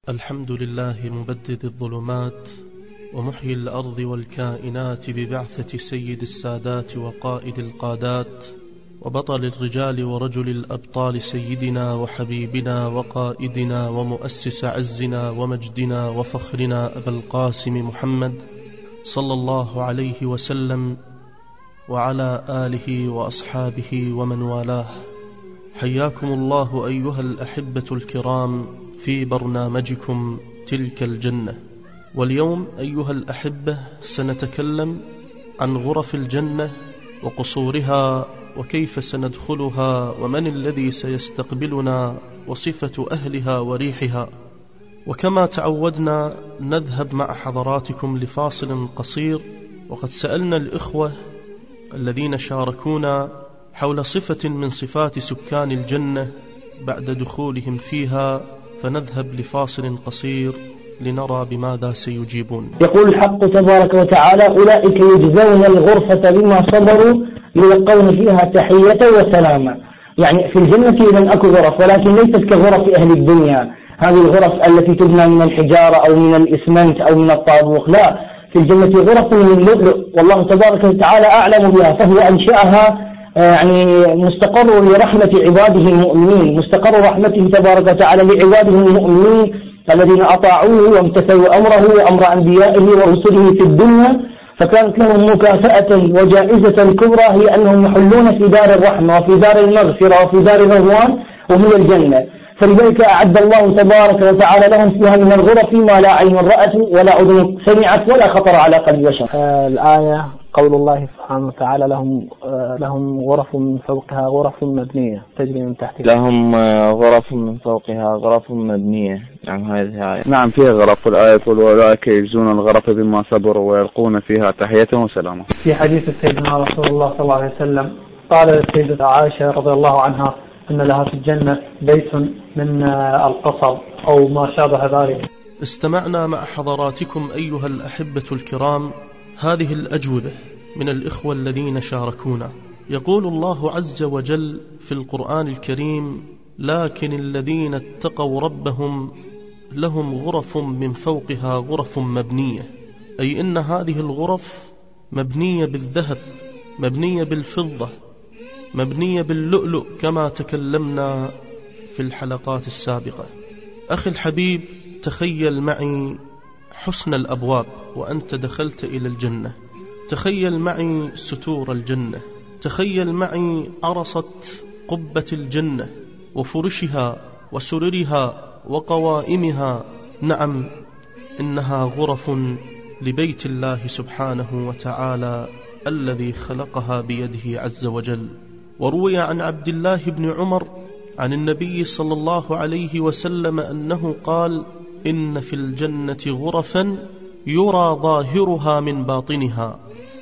الحمد لله مبدد الظلمات ومحيي الأرض والكائنات ببعثة سيد السادات وقائد القادات وبطل الرجال ورجل الأبطال سيدنا وحبيبنا وقائدنا ومؤسس عزنا ومجدنا وفخرنا أبا القاسم محمد صلى الله عليه وسلم وعلى آله وأصحابه ومن والاه. حياكم الله أيها الأحبة الكرام في برنامجكم تلك الجنة. واليوم أيها الأحبة سنتكلم عن غرف الجنة وقصورها وكيف سندخلها ومن الذي سيستقبلنا وصفة أهلها وريحها. وكما تعودنا نذهب مع حضراتكم لفاصل قصير، وقد سألنا الإخوة الذين شاركونا حول صفة من صفات سكان الجنة بعد دخولهم فيها، فنذهب لفاصل قصير لنرى بماذا سيجيبون. يقول الحق تبارك وتعالى: أولئك يجزون الغرفة بما صبروا يلقون فيها تحية وسلاما. يعني في الجنة إذن أكو غرف، ولكن ليست كغرف أهل الدنيا، هذه الغرف التي تبنى من الحجارة أو من الإسمنت أو من الطابوق، لا، في الجنة غرف من اللؤلؤ، والله تبارك وتعالى أعلم بها، فهو أنشأها يعني مستقر لرحمة عباده المؤمنين، مستقر رحمته تبارك وتعالى لعباده المؤمنين الذين أطاعوه وامتثلوا أمره وأمر أنبيائه ورسله في الدنيا، فكانت لهم مكافأة وجائزة كبرى هي أنهم يحلون في دار الرحمة وفي دار المغفرة وفي دار الرضوان وهي الجنة. فلذلك أعد الله تبارك وتعالى لهم فيها من الغرف ما لا عين رأت ولا أذن سمعت ولا خطر على قلب بشر. الآية قول الله سبحانه وتعالى: لهم غرف من فوقها غرف مبنية تجري من تحتها. لهم غرف من فوقها غرف مبنية. نعم، هذه آية. نعم، فيها غرف. الآية تقول: أولئك يجزون الغرف بما صبروا ويلقون فيها تحية وسلاما. في حديث سيدنا رسول الله صلى الله عليه وسلم قال سيدة عائشة رضي الله عنها أن لها في الجنة بيت من القصب أو ما شابه ذلك. استمعنا مع حضراتكم أيها الأحبة الكرام هذه الأجوبة من الإخوة الذين شاركونا. يقول الله عز وجل في القرآن الكريم: لكن الذين اتقوا ربهم لهم غرف من فوقها غرف مبنية، أي إن هذه الغرف مبنية بالذهب، مبنية بالفضة، مبنية باللؤلؤ كما تكلمنا في الحلقات السابقة. أخي الحبيب، تخيل معي حسن الأبواب وأنت دخلت إلى الجنة، تخيل معي ستور الجنة، تخيل معي عرصة قبة الجنة وفرشها وسررها وقوائمها. نعم، إنها غرف لبيت الله سبحانه وتعالى الذي خلقها بيده عز وجل. وروي عن عبد الله بن عمر عن النبي صلى الله عليه وسلم أنه قال: إن في الجنة غرفا يرى ظاهرها من باطنها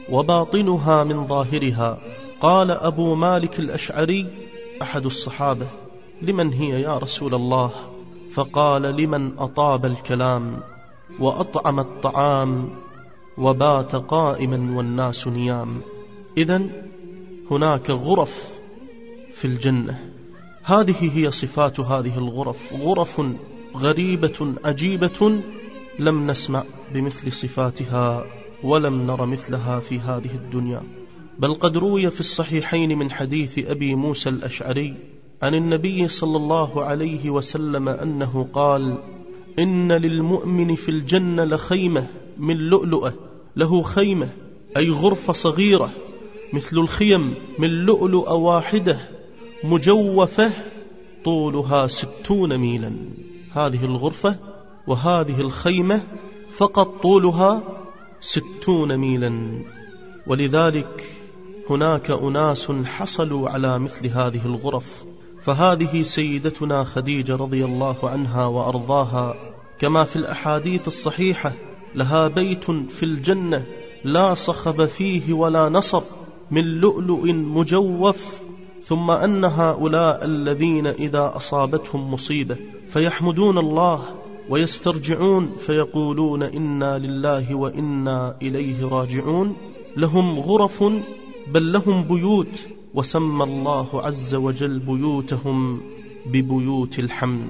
وباطنها من ظاهرها. قال أبو مالك الأشعري أحد الصحابة: لمن هي يا رسول الله؟ فقال: لمن أطاب الكلام وأطعم الطعام وبات قائما والناس نيام. إذن هناك غرف في الجنة، هذه هي صفات هذه الغرف، غرف غريبة عجيبة لم نسمع بمثل صفاتها ولم نر مثلها في هذه الدنيا. بل قد روي في الصحيحين من حديث أبي موسى الأشعري عن النبي صلى الله عليه وسلم أنه قال: إن للمؤمن في الجنة لخيمة من لؤلؤة، له خيمة أي غرفة صغيرة مثل الخيم من لؤلؤ واحدة مجوفة طولها 60 ميلا. هذه الغرفة وهذه الخيمة فقط طولها 60 ميلا. ولذلك هناك أناس حصلوا على مثل هذه الغرف، فهذه سيدتنا خديجة رضي الله عنها وأرضاها كما في الأحاديث الصحيحة لها بيت في الجنة لا صخب فيه ولا نصب من لؤلؤ مجوف. ثم أن هؤلاء الذين إذا أصابتهم مصيبة فيحمدون الله ويسترجعون فيقولون: إنا لله وإنا إليه راجعون، لهم غرف بل لهم بيوت، وسمى الله عز وجل بيوتهم ببيوت الحمد.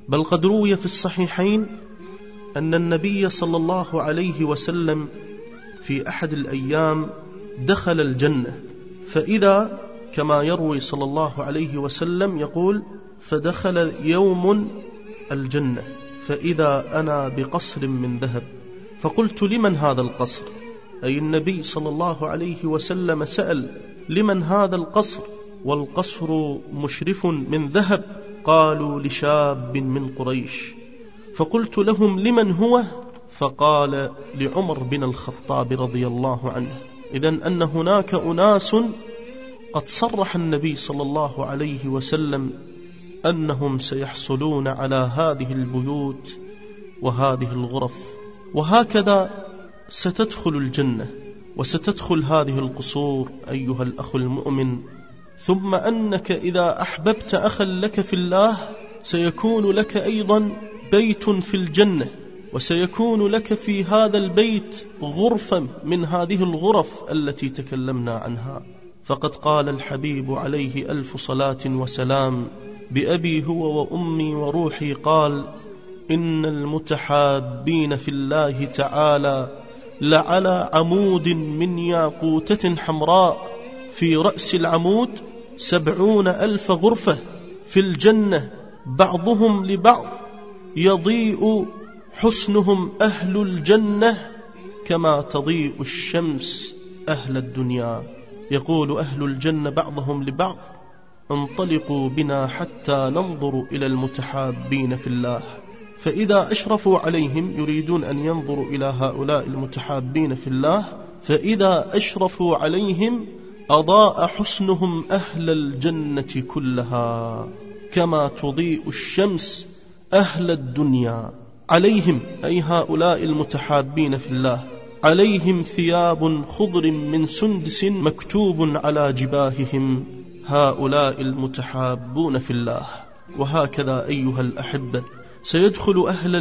بل قد روي في الصحيحين أن النبي صلى الله عليه وسلم في أحد الأيام دخل الجنة، فإذا كما يروي صلى الله عليه وسلم يقول: فدخل يوم الجنة فإذا أنا بقصر من ذهب، فقلت: لمن هذا القصر؟ أي النبي صلى الله عليه وسلم سأل: لمن هذا القصر والقصر مشرف من ذهب؟ قالوا: لشاب من قريش. فقلت لهم: لمن هو؟ فقال: لعمر بن الخطاب رضي الله عنه. إذن أن هناك أناس قد صرح النبي صلى الله عليه وسلم أنهم سيحصلون على هذه البيوت وهذه الغرف، وهكذا ستدخل الجنة وستدخل هذه القصور أيها الأخ المؤمن. ثم أنك إذا أحببت أخا لك في الله سيكون لك أيضا بيت في الجنة، وسيكون لك في هذا البيت غرفة من هذه الغرف التي تكلمنا عنها. فقد قال الحبيب عليه ألف صلاة وسلام: بأبي هو وأمي وروحي قال: إن المتحابين في الله تعالى لعلى عمود من ياقوتة حمراء، في رأس العمود 70,000 غرفة في الجنة، بعضهم لبعض يضيء حسنهم أهل الجنة كما تضيء الشمس أهل الدنيا. يقول أهل الجنة بعضهم لبعض: انطلقوا بنا حتى ننظر إلى المتحابين في الله. فإذا أشرفوا عليهم، يريدون أن ينظروا إلى هؤلاء المتحابين في الله، فإذا أشرفوا عليهم أضاء حسنهم أهل الجنة كلها كما تضيء الشمس أهل الدنيا. عليهم، أي هؤلاء المتحابين في الله، عليهم ثياب خضر من سندس مكتوب على جباههم هؤلاء المتحابون في الله. وهكذا أيها الأحبة سيدخل أهل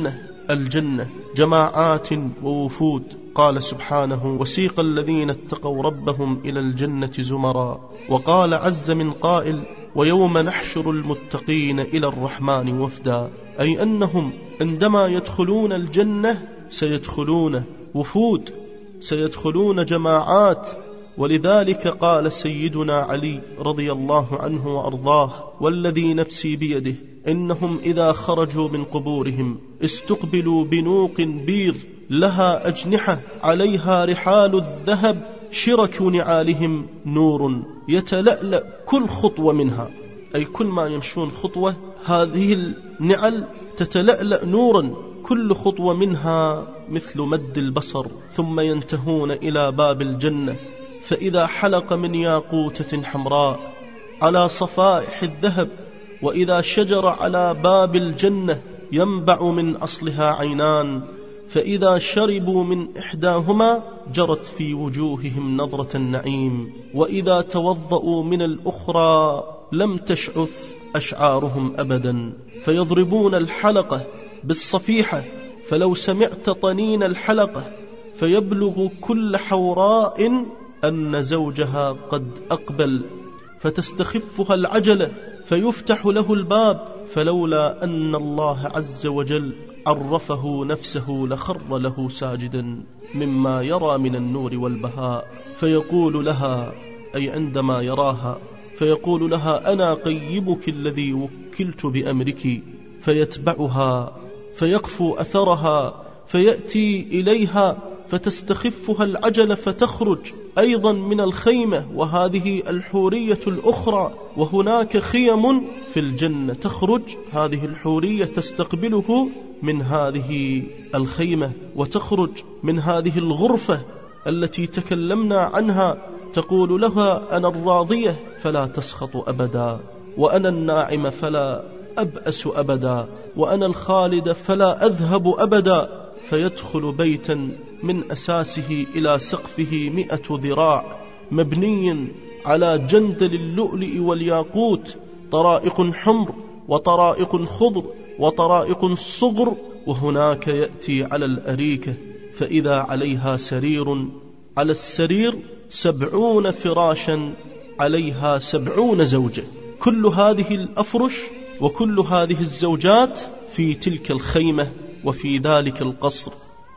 الجنة جماعات ووفود. قال سبحانه: وسيق الذين اتقوا ربهم إلى الجنة زمرا. وقال عز من قائل: ويوم نحشر المتقين إلى الرحمن وفدا. أي أنهم عندما يدخلون الجنة سيدخلون وفود، سيدخلون جماعات. ولذلك قال سيدنا علي رضي الله عنه وأرضاه: والذي نفسي بيده إنهم إذا خرجوا من قبورهم استقبلوا بنوق بيض لها أجنحة عليها رحال الذهب، شرك نعالهم نور يتلألأ كل خطوة منها، أي كل ما يمشون خطوة هذه النعل تتلألأ نورا، كل خطوة منها مثل مد البصر. ثم ينتهون إلى باب الجنة، فإذا حلق من ياقوتة حمراء على صفائح الذهب، وإذا شجر على باب الجنة ينبع من أصلها عينان، فإذا شربوا من إحداهما جرت في وجوههم نظرة النعيم، وإذا توضأوا من الأخرى لم تشعث أشعارهم أبدا. فيضربون الحلقة بالصفيحة، فلو سمعت طنين الحلقة فيبلغ كل حوراء أن زوجها قد أقبل، فتستخفها العجلة فيفتح له الباب، فلولا أن الله عز وجل عرفه نفسه لخر له ساجدا مما يرى من النور والبهاء. فيقول لها، أي عندما يراها، فيقول لها: أنا قيبك الذي وكلت بأمرك. فيتبعها فيقفو أثرها، فيأتي إليها فتستخفها العجلة فتخرج أيضا من الخيمة، وهذه الحورية الأخرى. وهناك خيم في الجنة تخرج هذه الحورية تستقبله من هذه الخيمة، وتخرج من هذه الغرفة التي تكلمنا عنها، تقول لها: أنا الراضية فلا تسخط أبدا، وأنا الناعمة فلا أبأس أبدا، وأنا الخالد فلا أذهب أبدا. فيدخل بيتا من أساسه إلى سقفه 100 ذراع، مبني على جندل اللؤلؤ والياقوت، طرائق حمر وطرائق خضر وطرائق صغر. وهناك يأتي على الأريكة فإذا عليها سرير، على السرير 70 فراشا عليها 70 زوجة. كل هذه الأفرش وكل هذه الزوجات في تلك الخيمة وفي ذلك القصر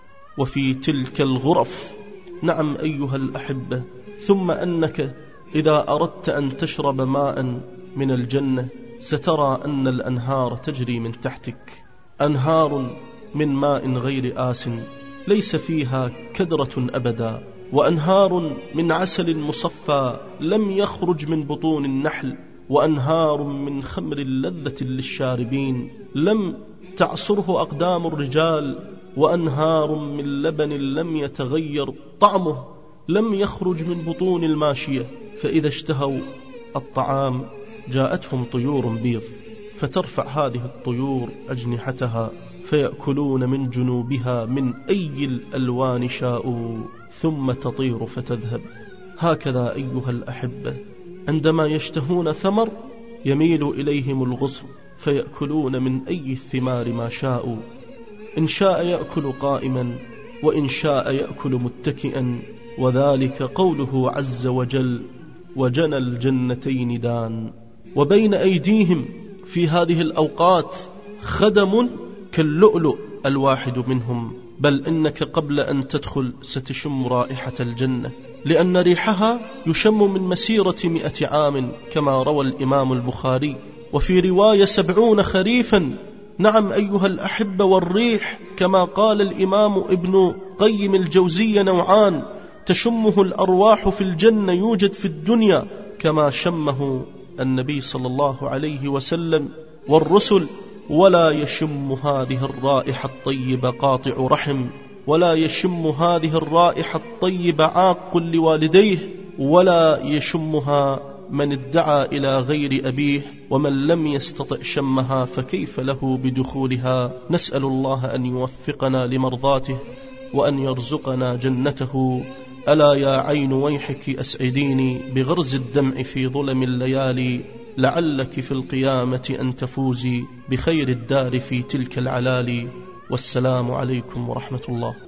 وفي تلك الغرف. نعم أيها الأحبة، ثم أنك إذا أردت أن تشرب ماء من الجنة سترى أن الأنهار تجري من تحتك، أنهار من ماء غير آس ليس فيها كدرة أبدا، وأنهار من عسل مصفى لم يخرج من بطون النحل، وأنهار من خمر لذة للشاربين لم تعصره أقدام الرجال، وأنهار من لبن لم يتغير طعمه لم يخرج من بطون الماشية. فإذا اشتهوا الطعام جاءتهم طيور بيض فترفع هذه الطيور أجنحتها فيأكلون من جنوبها من أي الألوان شاءوا ثم تطير فتذهب. هكذا أيها الأحبة عندما يشتهون ثمر يميل إليهم الغصن فيأكلون من أي الثمار ما شاءوا، إن شاء يأكل قائما وإن شاء يأكل متكئا، وذلك قوله عز وجل وجنى الجنتين دان. وبين أيديهم في هذه الأوقات خدم كاللؤلؤ الواحد منهم، بل إنك قبل أن تدخل ستشم رائحة الجنة، لأن ريحها يشم من مسيرة 100 عام كما روى الإمام البخاري، وفي رواية 70 خريفا. نعم أيها الأحبة، والريح كما قال الإمام ابن قيم الجوزية نوعان، تشمه الأرواح في الجنة يوجد في الدنيا كما شمه النبي صلى الله عليه وسلم والرسل، ولا يشم هذه الرائحة الطيبة قاطع رحم، ولا يشم هذه الرائحة الطيبة عاق لوالديه، ولا يشمها من ادعى إلى غير أبيه، ومن لم يستطع شمها فكيف له بدخولها. نسأل الله أن يوفقنا لمرضاته وأن يرزقنا جنته. ألا يا عين ويحك أسعديني بغرز الدمع في ظلم الليالي، لعلك في القيامة أن تفوزي بخير الدار في تلك العلالي. والسلام عليكم ورحمة الله.